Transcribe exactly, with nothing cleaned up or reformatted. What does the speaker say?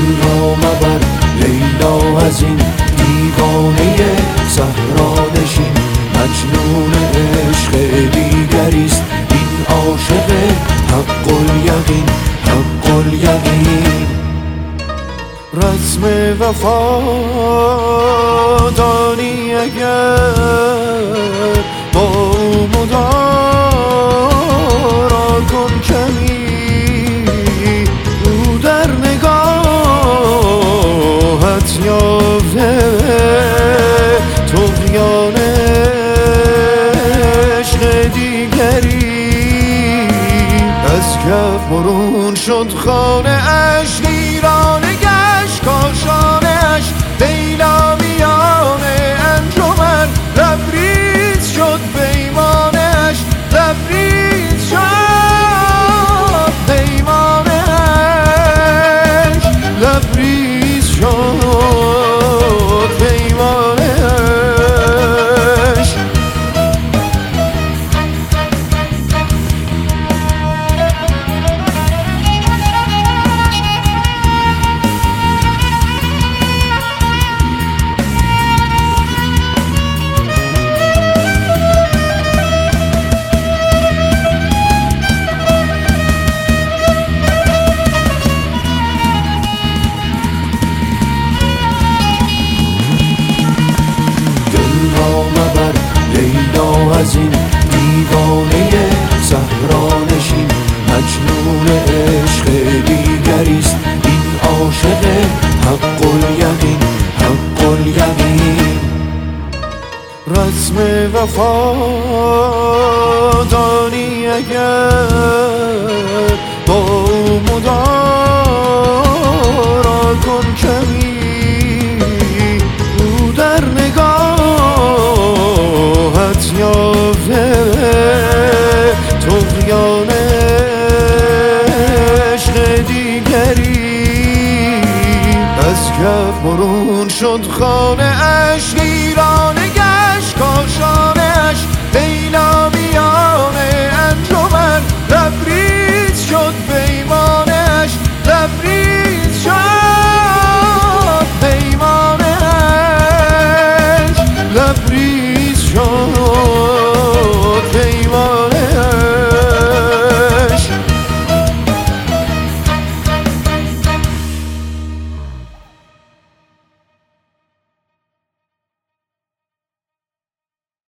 را مبر لیلا از این دیوانه صحرا نشین. مجنون عشق دیگریست این عاشق حق الیقین، حق الیقین. رسم وفا دانی اگر با او مدارا کن کمی، او در نگاهت یافته طغیان عشق دیگری. از کف برون شد خانه اش، ویرانه گشت کاشانه اش. لیلا میان انجمن لبریز شد پیمانه اش، لبریز شد پیمانه اش، لبریز شد پیمانه اش. از این دیوانه صحرا نشین. مجنون عشق دیگریست این عاشق حق الیقین، حق الیقین. رسم وفا دانی اگر با او مدارا کن کمی، او در نگاهت یافته طغیان عشق دیگری. از کف برون شد خانه